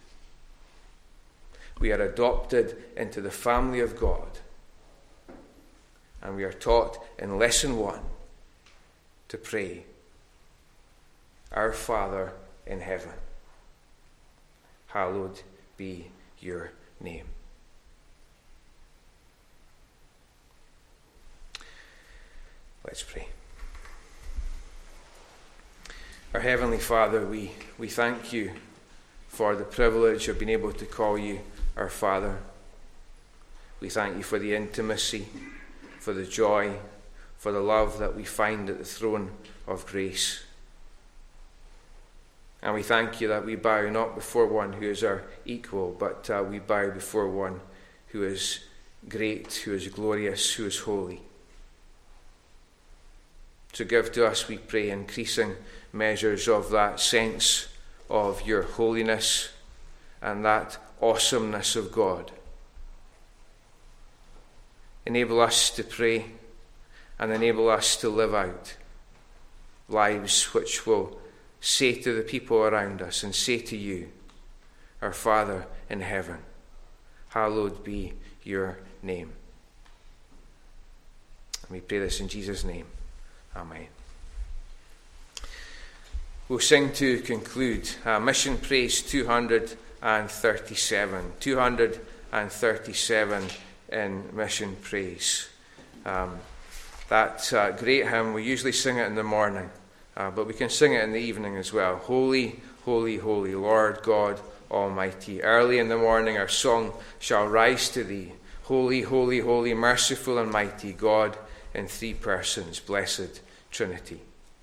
we are adopted into the family of God. And we are taught in lesson one to pray, Our Father in heaven, hallowed be your name. Let's pray. Our Heavenly Father, we, we thank you for the privilege of being able to call you our Father. We thank you for the intimacy, for the joy, for the love that we find at the throne of grace. And we thank you that we bow not before one who is our equal, but uh, we bow before one who is great, who is glorious, who is holy. So give to us, we pray, increasing measures of that sense of your holiness and that awesomeness of God. Enable us to pray and enable us to live out lives which will say to the people around us and say to you, our Father in heaven, hallowed be your name. And we pray this in Jesus' name. Amen. we'll sing to conclude uh, Mission Praise two hundred thirty-seven. two hundred thirty-seven in Mission Praise. Um, that uh, great hymn, we usually sing it in the morning, uh, but we can sing it in the evening as well. Holy, holy, holy, Lord God Almighty. Early in the morning our song shall rise to thee. Holy, holy, holy, merciful and mighty, God in three persons, blessed Trinity.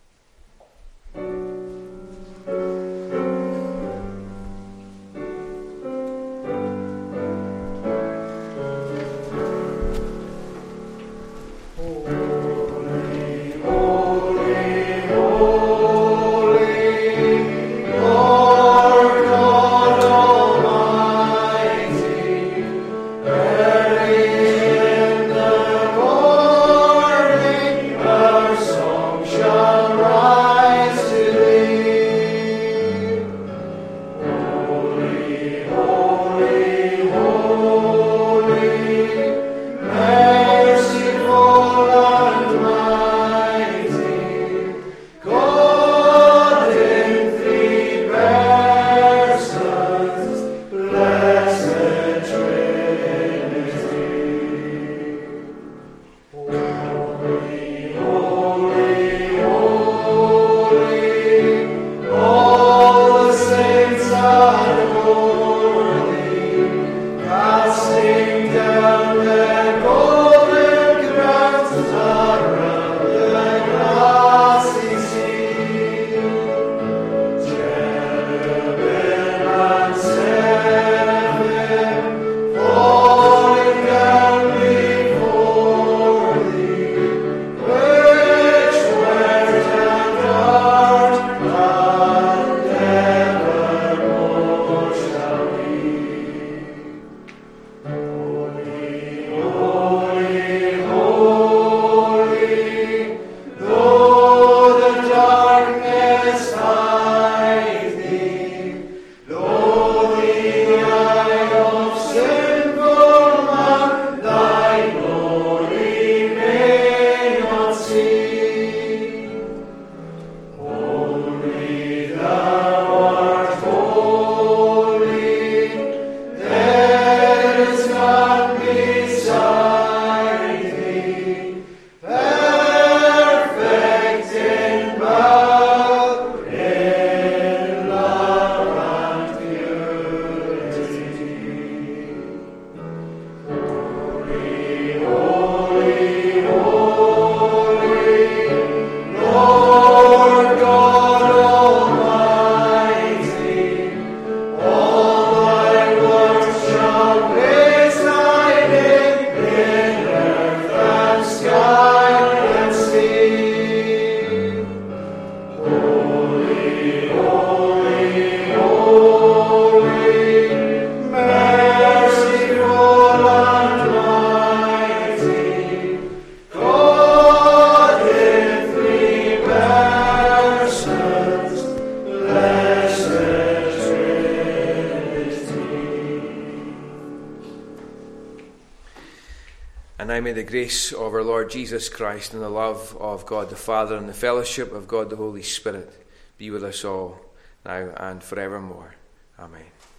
And now may the grace of our Lord Jesus Christ and the love of God the Father and the fellowship of God the Holy Spirit be with us all now and forevermore. Amen.